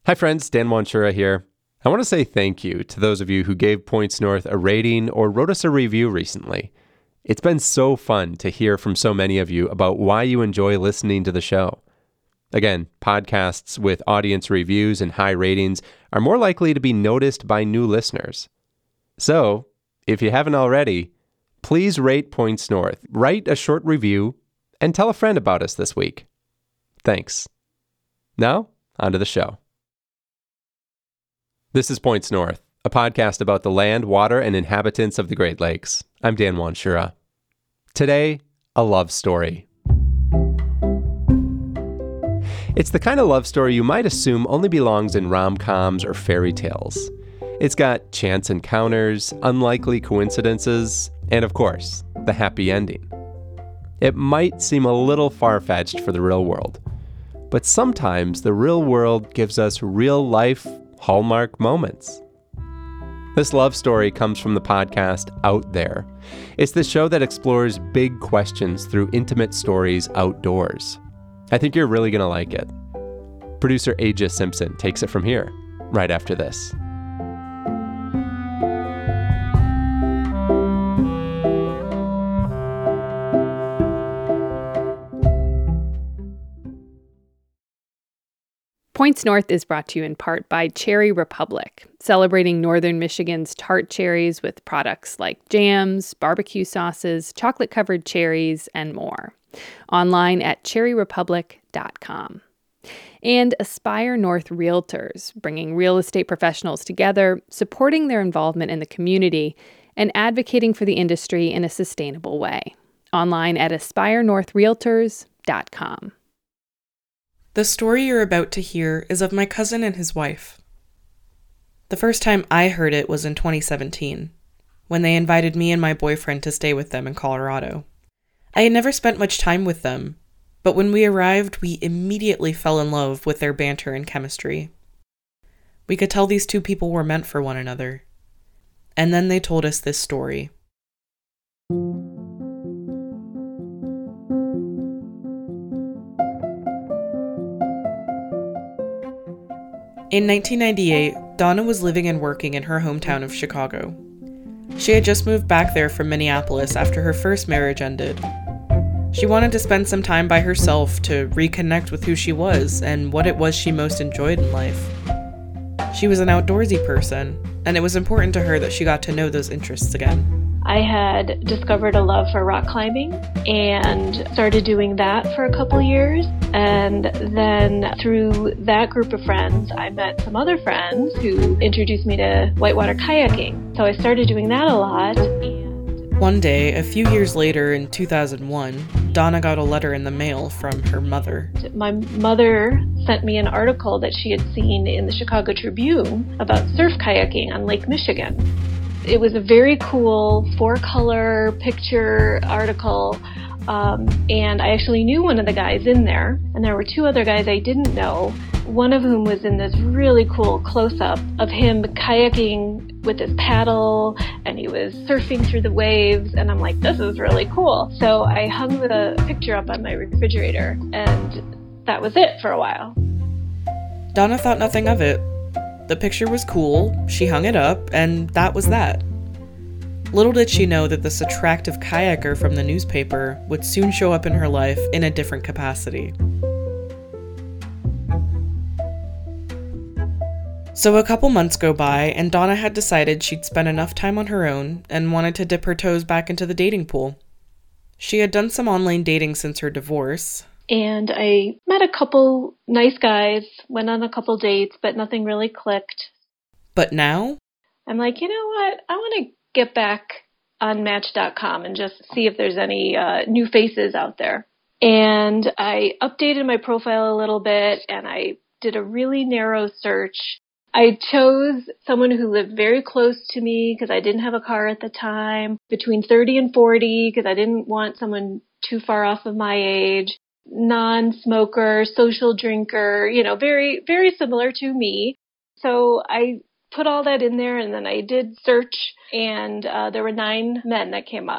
Hi friends, Dan Wanchura here. I want to say thank you to those of you who gave Points North a rating or wrote us a review recently. It's been so fun to hear from so many of you about why you enjoy listening to the show. Again, podcasts with audience reviews and high ratings are more likely to be noticed by new listeners. So, if you haven't already, please rate Points North, write a short review, and tell a friend about us this week. Thanks. Now, on to the show. This is Points North, a podcast about the land, water, and inhabitants of the Great Lakes. I'm Dan Wanchura. Today, a love story. It's the kind of love story you might assume only belongs in rom-coms or fairy tales. It's got chance encounters, unlikely coincidences, and of course, the happy ending. It might seem a little far-fetched for the real world, but sometimes the real world gives us real-life Hallmark moments. This love story comes from the podcast Out There. It's the show that explores big questions through intimate stories outdoors. I think you're really going to like it. Producer Aja Simpson takes it from here, right after this. Points North is brought to you in part by Cherry Republic, celebrating northern Michigan's tart cherries with products like jams, barbecue sauces, chocolate-covered cherries, and more. Online at cherryrepublic.com. And Aspire North Realtors, bringing real estate professionals together, supporting their involvement in the community, and advocating for the industry in a sustainable way. Online at aspirenorthrealtors.com. The story you're about to hear is of my cousin and his wife. The first time I heard it was in 2017, when they invited me and my boyfriend to stay with them in Colorado. I had never spent much time with them, but when we arrived, we immediately fell in love with their banter and chemistry. We could tell these two people were meant for one another. And then they told us this story. In 1998, Donna was living and working in her hometown of Chicago. She had just moved back there from Minneapolis after her first marriage ended. She wanted to spend some time by herself to reconnect with who she was and what it was she most enjoyed in life. She was an outdoorsy person, and it was important to her that she got to know those interests again. I had discovered a love for rock climbing and started doing that for a couple years. And then through that group of friends, I met some other friends who introduced me to whitewater kayaking. So I started doing that a lot. One day, a few years later in 2001, Donna got a letter in the mail from her mother. My mother sent me an article that she had seen in the Chicago Tribune about surf kayaking on Lake Michigan. It was a very cool 4-color picture article, and I actually knew one of the guys in there, and there were 2 other guys I didn't know, one of whom was in this really cool close-up of him kayaking with his paddle, and he was surfing through the waves, and I'm like, this is really cool. So I hung the picture up on my refrigerator, and that was it for a while. Donna thought nothing of it. The picture was cool, she hung it up, and that was that. Little did she know that this attractive kayaker from the newspaper would soon show up in her life in a different capacity. So a couple months go by, and Donna had decided she'd spent enough time on her own and wanted to dip her toes back into the dating pool. She had done some online dating since her divorce. And I met a couple nice guys, went on a couple dates, but nothing really clicked. But now? I'm like, you know what? I want to get back on Match.com and just see if there's any new faces out there. And I updated my profile a little bit, and I did a really narrow search. I chose someone who lived very close to me because I didn't have a car at the time, between 30 and 40 because I didn't want someone too far off of my age. Non-smoker, social drinker, very, very similar to me. So I put all that in there, and then I did search, and there were 9 men that came up.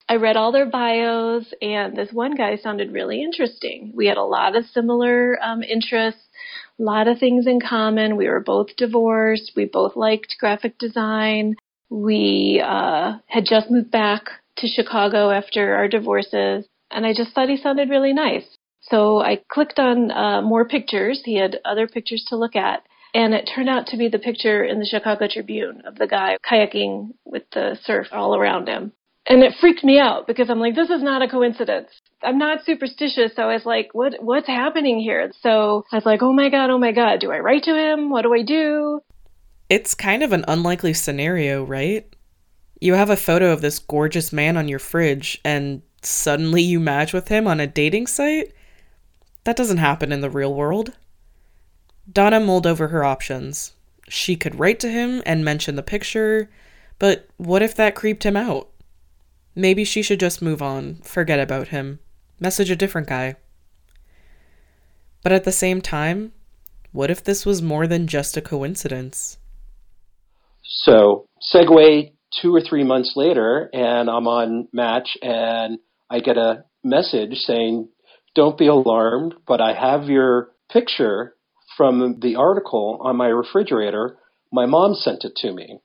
I read all their bios, and this one guy sounded really interesting. We had a lot of similar interests, a lot of things in common. We were both divorced. We both liked graphic design. We had just moved back to Chicago after our divorces, and I just thought he sounded really nice. So I clicked on more pictures. He had other pictures to look at, and it turned out to be the picture in the Chicago Tribune of the guy kayaking with the surf all around him. And it freaked me out because I'm like, this is not a coincidence. I'm not superstitious, so I was like, what's happening here? So I was like, oh my God, do I write to him? What do I do? It's kind of an unlikely scenario, right? You have a photo of this gorgeous man on your fridge, and suddenly you match with him on a dating site? That doesn't happen in the real world. Donna mulled over her options. She could write to him and mention the picture, but what if that creeped him out? Maybe she should just move on, forget about him, message a different guy. But at the same time, what if this was more than just a coincidence? So, segue 2 or 3 months later, and I'm on Match, and I get a message saying, don't be alarmed, but I have your picture from the article on my refrigerator. My mom sent it to me.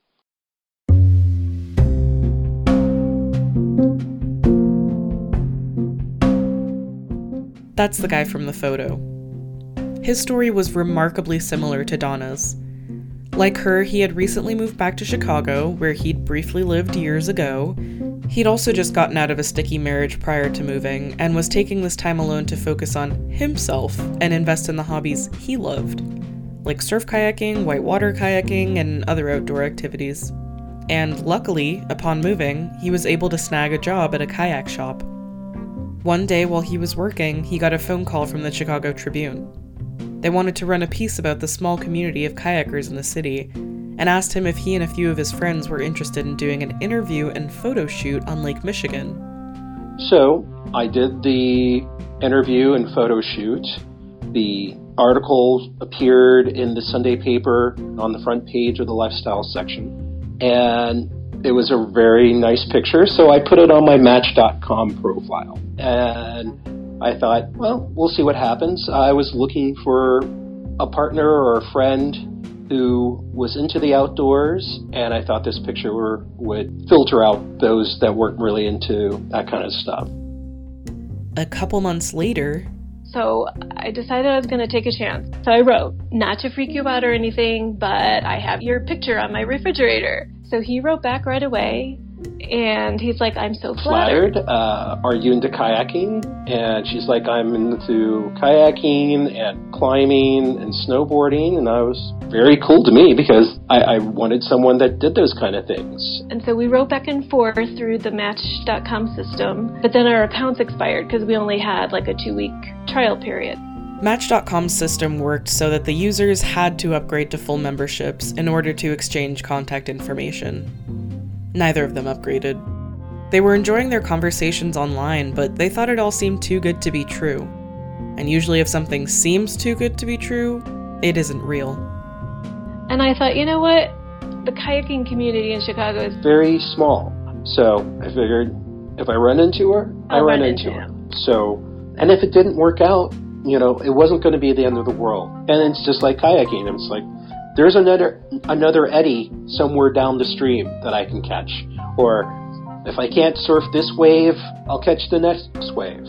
That's the guy from the photo. His story was remarkably similar to Donna's. Like her, he had recently moved back to Chicago, where he'd briefly lived years ago. He'd also just gotten out of a sticky marriage prior to moving, and was taking this time alone to focus on himself and invest in the hobbies he loved, like surf kayaking, whitewater kayaking, and other outdoor activities. And luckily, upon moving, he was able to snag a job at a kayak shop. One day while he was working, he got a phone call from the Chicago Tribune. They wanted to run a piece about the small community of kayakers in the city, and asked him if he and a few of his friends were interested in doing an interview and photo shoot on Lake Michigan. So I did the interview and photo shoot. The article appeared in the Sunday paper on the front page of the lifestyle section, and it was a very nice picture, so I put it on my Match.com profile. And I thought, well, we'll see what happens. I was looking for a partner or a friend who was into the outdoors, and I thought this picture would filter out those that weren't really into that kind of stuff. A couple months later... So I decided I was going to take a chance. So I wrote, not to freak you out or anything, but I have your picture on my refrigerator. So he wrote back right away, and he's like, I'm so flattered. Are you into kayaking? And she's like, I'm into kayaking and climbing and snowboarding. And I was very cool to me because I wanted someone that did those kind of things. And so we wrote back and forth through the Match.com system, but then our accounts expired because we only had like a 2-week trial period. Match.com's system worked so that the users had to upgrade to full memberships in order to exchange contact information. Neither of them upgraded. They were enjoying their conversations online, but they thought it all seemed too good to be true. And usually if something seems too good to be true, it isn't real. And I thought, you know what? The kayaking community in Chicago is very small. So I figured if I run into her, I run into her. So, and if it didn't work out, it wasn't going to be the end of the world. And it's just like kayaking. It's like, there's another eddy somewhere down the stream that I can catch. Or if I can't surf this wave, I'll catch the next wave.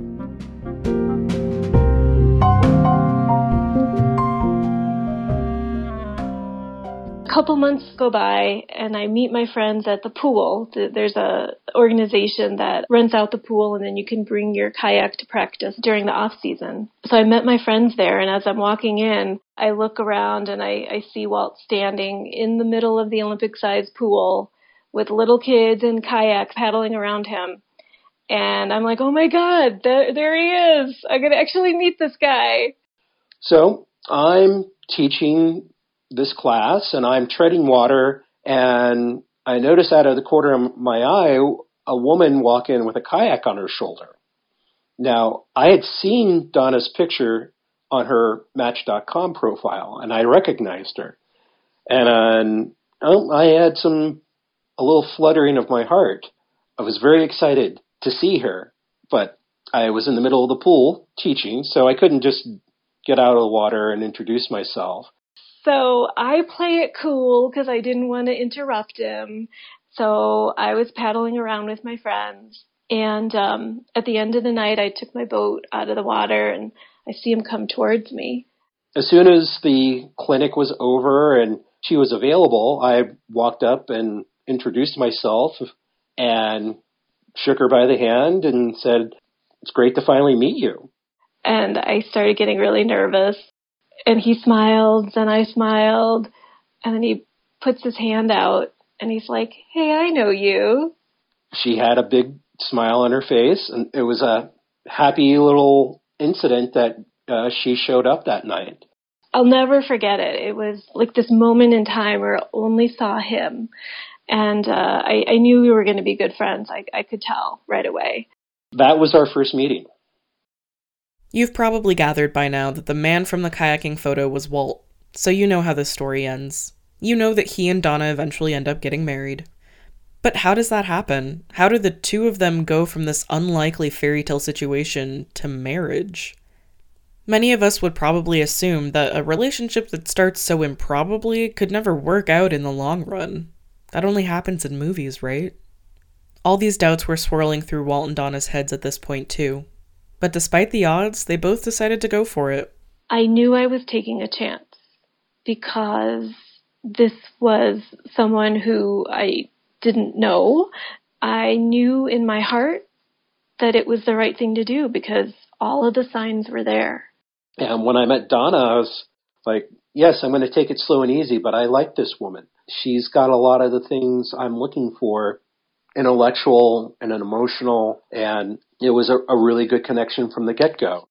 A couple months go by, and I meet my friends at the pool. There's a organization that rents out the pool, and then you can bring your kayak to practice during the off season. So I met my friends there, and as I'm walking in, I look around and I see Walt standing in the middle of the Olympic-sized pool with little kids in kayaks paddling around him. And I'm like, oh my God, there he is. I'm going to actually meet this guy. So I'm teaching this class, and I'm treading water, and I notice out of the corner of my eye a woman walk in with a kayak on her shoulder. Now, I had seen Donna's picture on her Match.com profile, and I recognized her. And I had a little fluttering of my heart. I was very excited to see her, but I was in the middle of the pool teaching, so I couldn't just get out of the water and introduce myself. So I play it cool because I didn't want to interrupt him. So I was paddling around with my friends. And at the end of the night, I took my boat out of the water and I see him come towards me. As soon as the clinic was over and she was available, I walked up and introduced myself and shook her by the hand and said, "It's great to finally meet you." And I started getting really nervous. And he smiled, and I smiled, and then he puts his hand out, and he's like, "Hey, I know you." She had a big smile on her face, and it was a happy little incident that she showed up that night. I'll never forget it. It was like this moment in time where I only saw him, and I knew we were going to be good friends. I could tell right away. That was our first meeting. You've probably gathered by now that the man from the kayaking photo was Walt, so you know how this story ends. You know that he and Donna eventually end up getting married. But how does that happen? How do the two of them go from this unlikely fairy tale situation to marriage? Many of us would probably assume that a relationship that starts so improbably could never work out in the long run. That only happens in movies, right? All these doubts were swirling through Walt and Donna's heads at this point too. But despite the odds, they both decided to go for it. I knew I was taking a chance because this was someone who I didn't know. I knew in my heart that it was the right thing to do because all of the signs were there. And when I met Donna, I was like, yes, I'm going to take it slow and easy, but I like this woman. She's got a lot of the things I'm looking for, intellectual and an emotional, and it was a really good connection from the get-go.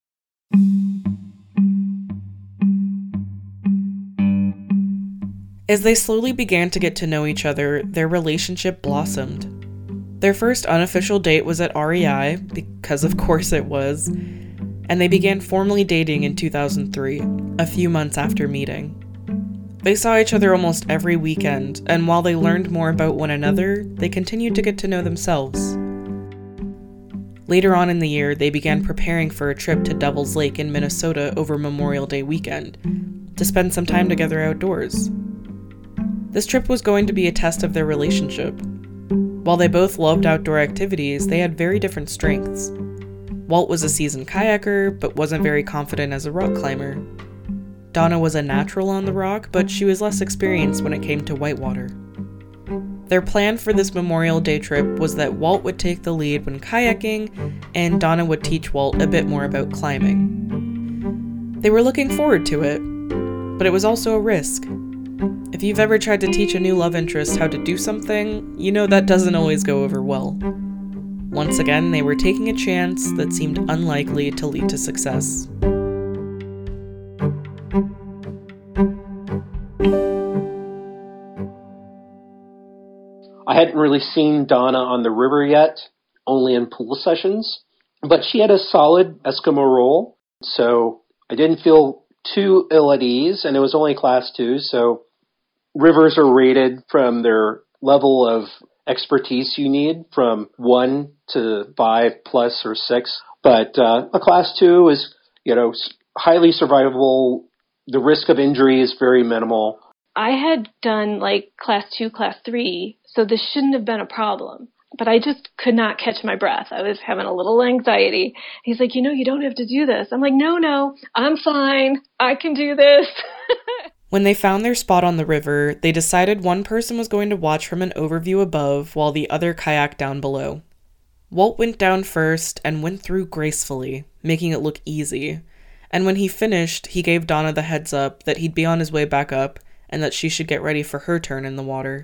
As they slowly began to get to know each other, their relationship blossomed. Their first unofficial date was at REI, because of course it was, and they began formally dating in 2003, a few months after meeting. They saw each other almost every weekend, and while they learned more about one another, they continued to get to know themselves. Later on in the year, they began preparing for a trip to Devil's Lake in Minnesota over Memorial Day weekend, to spend some time together outdoors. This trip was going to be a test of their relationship. While they both loved outdoor activities, they had very different strengths. Walt was a seasoned kayaker, but wasn't very confident as a rock climber. Donna was a natural on the rock, but she was less experienced when it came to whitewater. Their plan for this Memorial Day trip was that Walt would take the lead when kayaking, and Donna would teach Walt a bit more about climbing. They were looking forward to it, but it was also a risk. If you've ever tried to teach a new love interest how to do something, you know that doesn't always go over well. Once again, they were taking a chance that seemed unlikely to lead to success. I hadn't really seen Donna on the river yet, only in pool sessions, but she had a solid Eskimo role, so I didn't feel too ill at ease, and it was only class 2, so rivers are rated from their level of expertise you need, from 1 to 5 plus or 6, but a class 2 is, highly survivable. The risk of injury is very minimal. I had done like class 2, class 3, so this shouldn't have been a problem. But I just could not catch my breath. I was having a little anxiety. He's like, you don't have to do this. I'm like, no, I'm fine. I can do this. When they found their spot on the river, they decided one person was going to watch from an overview above while the other kayaked down below. Walt went down first and went through gracefully, making it look easy. And when he finished, he gave Donna the heads up that he'd be on his way back up and that she should get ready for her turn in the water.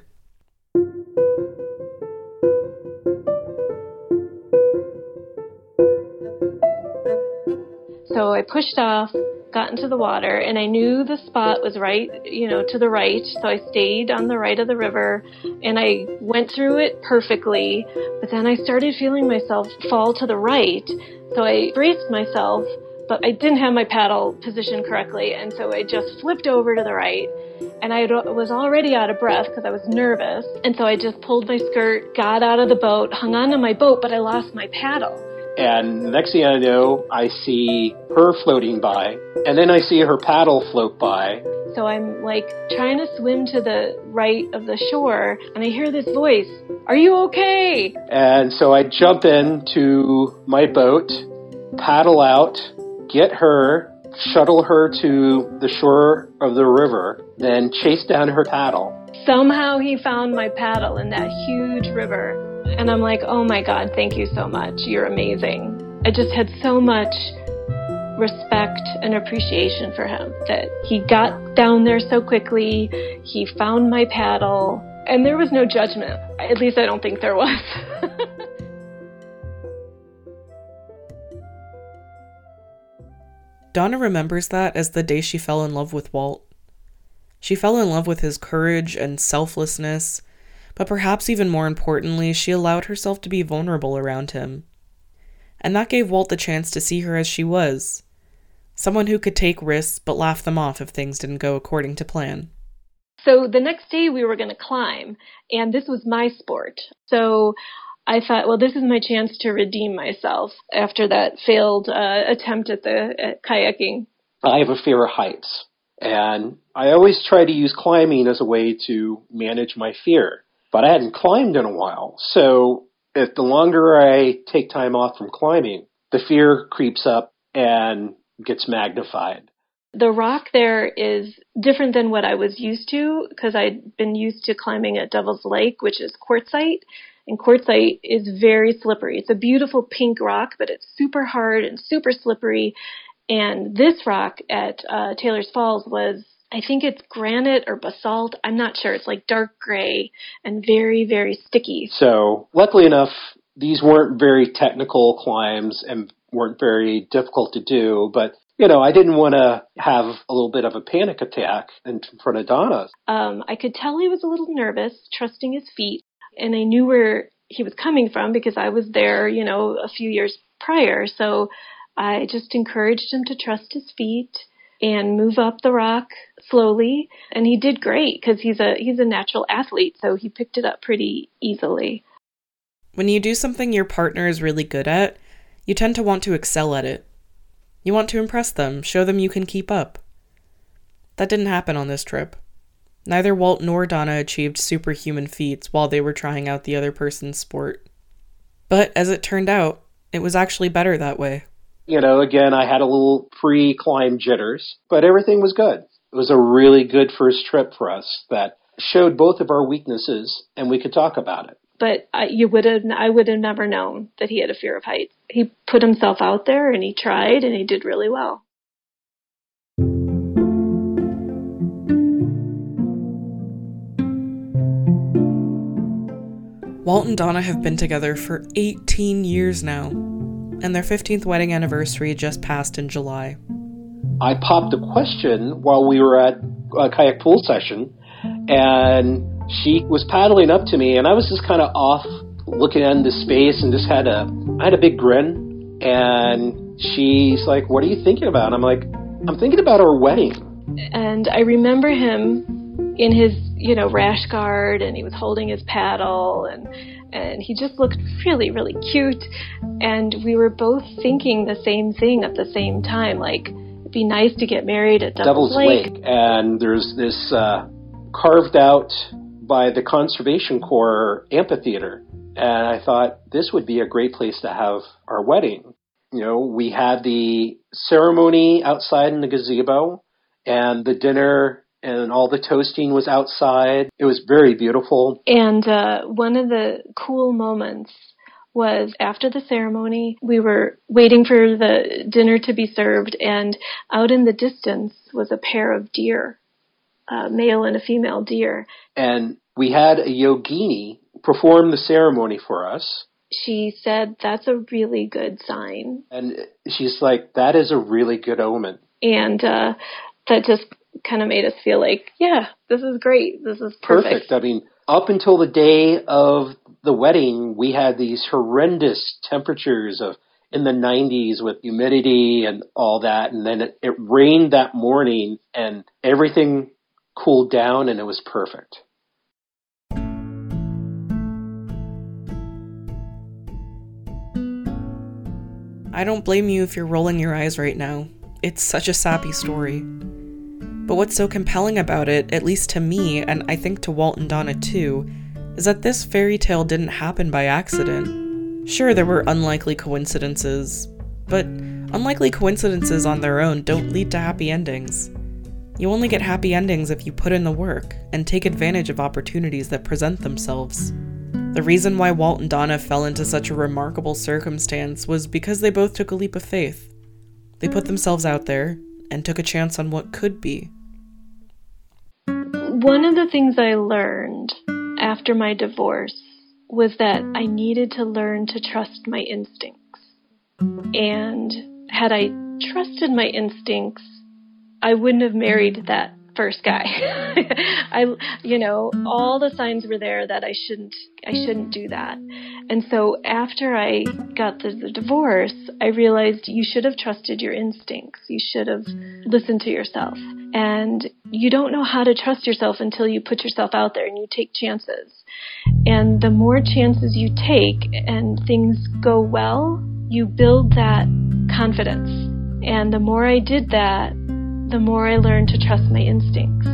So I pushed off, got into the water, and I knew the spot was right, to the right. So I stayed on the right of the river, and I went through it perfectly. But then I started feeling myself fall to the right. So I braced myself, but I didn't have my paddle positioned correctly, and so I just flipped over to the right. And I was already out of breath because I was nervous. And so I just pulled my skirt, got out of the boat, hung on to my boat, but I lost my paddle. And the next thing I know, I see her floating by, and then I see her paddle float by. So I'm like trying to swim to the right of the shore, and I hear this voice, "Are you okay?" And so I jump into my boat, paddle out, get her, shuttle her to the shore of the river, then chase down her paddle. Somehow he found my paddle in that huge river. And I'm like, oh my God, thank you so much. You're amazing. I just had so much respect and appreciation for him that he got down there so quickly. He found my paddle, and there was no judgment. At least I don't think there was. Donna remembers that as the day she fell in love with Walt. She fell in love with his courage and selflessness, but perhaps even more importantly, she allowed herself to be vulnerable around him. And that gave Walt the chance to see her as she was, someone who could take risks but laugh them off if things didn't go according to plan. So the next day we were going to climb, and this was my sport. So I thought, well, this is my chance to redeem myself after that failed attempt at kayaking. I have a fear of heights, and I always try to use climbing as a way to manage my fear. But I hadn't climbed in a while, so if the longer I take time off from climbing, the fear creeps up and gets magnified. The rock there is different than what I was used to, because I'd been used to climbing at Devil's Lake, which is quartzite. And quartzite is very slippery. It's a beautiful pink rock, but it's super hard and super slippery. And this rock at Taylor's Falls was, I think it's granite or basalt. I'm not sure. It's like dark gray and very, very sticky. So luckily enough, these weren't very technical climbs and weren't very difficult to do. But, you know, I didn't want to have a little bit of a panic attack in front of Donna. I could tell he was a little nervous, trusting his feet. And I knew where he was coming from because I was there, you know, a few years prior. So I just encouraged him to trust his feet and move up the rock slowly. And he did great because he's a natural athlete, so he picked it up pretty easily. When you do something your partner is really good at, you tend to want to excel at it. You want to impress them, show them you can keep up. That didn't happen on this trip. Neither Walt nor Donna achieved superhuman feats while they were trying out the other person's sport. But as it turned out, it was actually better that way. You know, again, I had a little pre-climb jitters, but everything was good. It was a really good first trip for us that showed both of our weaknesses, and we could talk about it. But I would have never known that he had a fear of heights. He put himself out there, and he tried, and he did really well. Walt and Donna have been together for 18 years now, and their 15th wedding anniversary just passed in July. I popped a question while we were at a kayak pool session, and she was paddling up to me, and I was just kind of off looking into space and just I had a big grin, and she's like, "What are you thinking about?" And I'm like, "I'm thinking about our wedding." And I remember him in his, rash guard, and he was holding his paddle, and he just looked really, really cute. And we were both thinking the same thing at the same time, like, it'd be nice to get married at Devil's Lake. And there's this carved out by the Conservation Corps amphitheater. And I thought this would be a great place to have our wedding. You know, we had the ceremony outside in the gazebo, and the dinner and all the toasting was outside. It was very beautiful. And one of the cool moments was after the ceremony, we were waiting for the dinner to be served, and out in the distance was a pair of deer, a male and a female deer. And we had a yogini perform the ceremony for us. She said, "That's a really good sign." And she's like, "That is a really good omen." And that just kind of made us feel like, yeah, this is great. This is perfect. I mean, up until the day of the wedding, we had these horrendous temperatures in the 90s with humidity and all that. And then it rained that morning, and everything cooled down, and it was perfect. I don't blame you if you're rolling your eyes right now. It's such a sappy story. But what's so compelling about it, at least to me, and I think to Walt and Donna too, is that this fairy tale didn't happen by accident. Sure, there were unlikely coincidences, but unlikely coincidences on their own don't lead to happy endings. You only get happy endings if you put in the work and take advantage of opportunities that present themselves. The reason why Walt and Donna fell into such a remarkable circumstance was because they both took a leap of faith. They put themselves out there and took a chance on what could be. One of the things I learned after my divorce was that I needed to learn to trust my instincts. And had I trusted my instincts, I wouldn't have married that first guy. All the signs were there that I shouldn't do that. And so after I got the divorce, I realized you should have trusted your instincts. You should have listened to yourself. And you don't know how to trust yourself until you put yourself out there and you take chances. And the more chances you take and things go well, you build that confidence. And the more I did that, the more I learned to trust my instincts.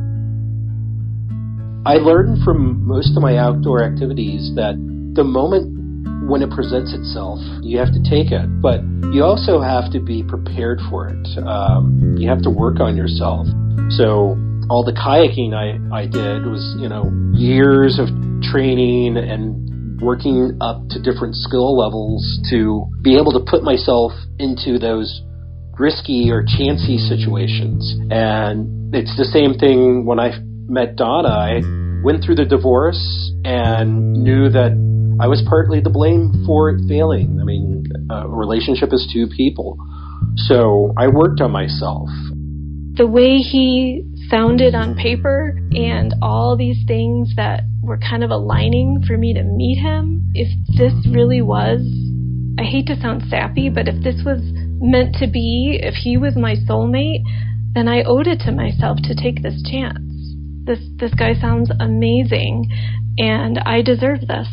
I learned from most of my outdoor activities that the moment when it presents itself, you have to take it, but you also have to be prepared for it. You have to work on yourself. So all the kayaking I did was, years of training and working up to different skill levels to be able to put myself into those risky or chancy situations. And it's the same thing when I met Donna. I went through the divorce and knew that I was partly to blame for it failing. I mean, a relationship is two people. So I worked on myself. The way he sounded on paper and all these things that were kind of aligning for me to meet him, if this really was, I hate to sound sappy, but if this was meant to be, if he was my soulmate, then I owed it to myself to take this chance. This guy sounds amazing, and I deserve this,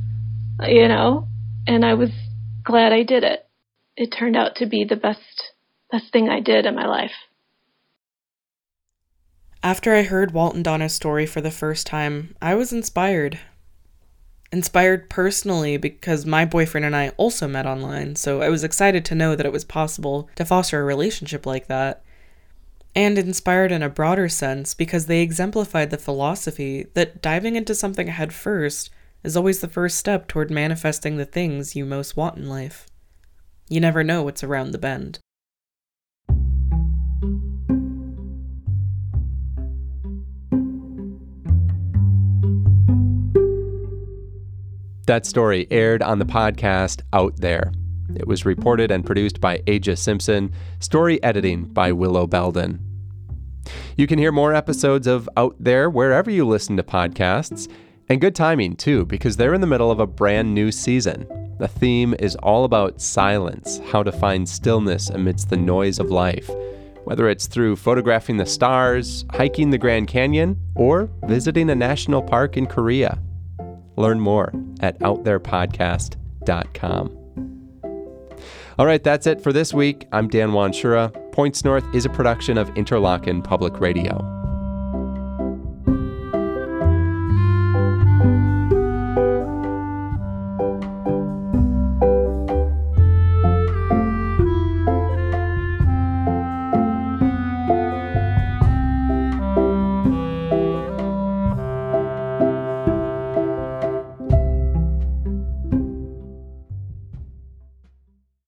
and I was glad I did it. It turned out to be the best thing I did in my life. After I heard Walt and Donna's story for the first time, I was inspired. Inspired personally because my boyfriend and I also met online, so I was excited to know that it was possible to foster a relationship like that. And inspired in a broader sense because they exemplified the philosophy that diving into something head first is always the first step toward manifesting the things you most want in life. You never know what's around the bend. That story aired on the podcast Out There. It was reported and produced by Aja Simpson, story editing by Willow Belden. You can hear more episodes of Out There wherever you listen to podcasts, and good timing too, because they're in the middle of a brand new season. The theme is all about silence, how to find stillness amidst the noise of life, whether it's through photographing the stars, hiking the Grand Canyon, or visiting a national park in Korea. Learn more at outtherepodcast.com. All right, that's it for this week. I'm Dan Wanshura. Points North is a production of Interlochen Public Radio.